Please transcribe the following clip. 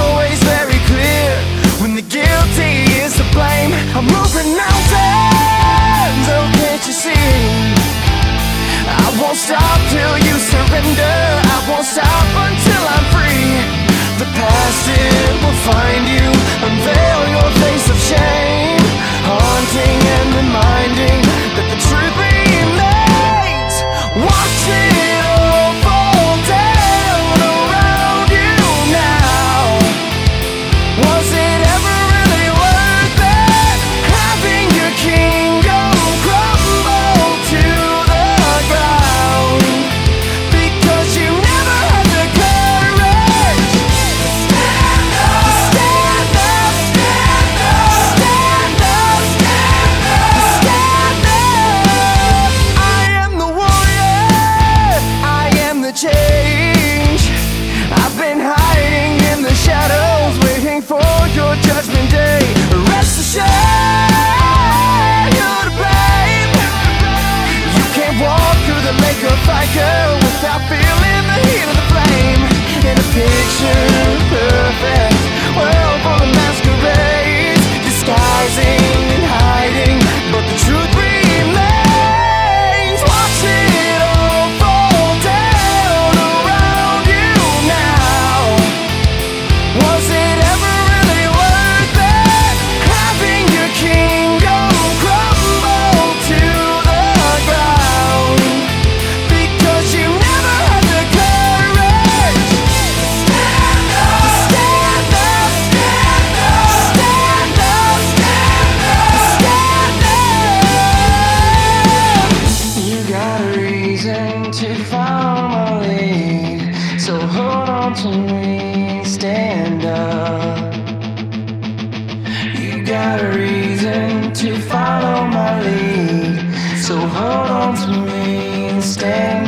always very clear when the guilty is to blame. I'm moving mountains, oh can't you see? I won't stop till you surrender. I won't stop until I'm free. The past, it will find you. Unveil your face of shame, haunting and reminding that the truth remains. Watch it all fall down around you now. Was it ever really worth it? Having your kingdom crumble to the ground because you never had the courage to stand up, stand up, stand up, stand up, stand up. I am the warrior, I am the change. I've been hiding in the shadows, waiting for your judgment day. Rest assured, you're to blame. You can't walk through the lake of fire without feeling the heat of the flame. In a picture perfect world full of masquerades, disguising and hiding, but the truth remains. Watch it all fall down around you now. Was it ever really worth it? Having your kingdom crumble to the ground because you never had the courage to stand up, stand up, stand up, stand up, stand up. You got a reason to follow my lead, so hold on to me, stand up. You got a reason to follow my lead, so hold on to me, stand up.